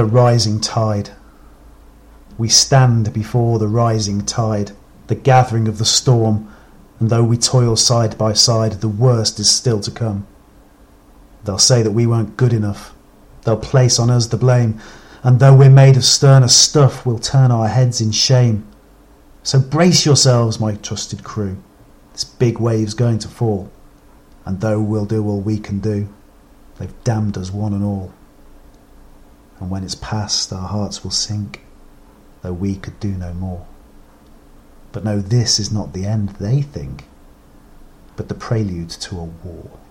the rising tide. We stand before the rising tide, the gathering of the storm, and though we toil side by side, the worst is still to come. They'll say that we weren't good enough. They'll place on us the blame, and though we're made of sterner stuff, we'll turn our heads in shame. So brace yourselves, my trusted crew. This big wave's going to fall, and though we'll do all we can do, they've damned us one and all. And when it's past, our hearts will sink, though we could do no more. But no, this is not the end, they think, but the prelude to a war.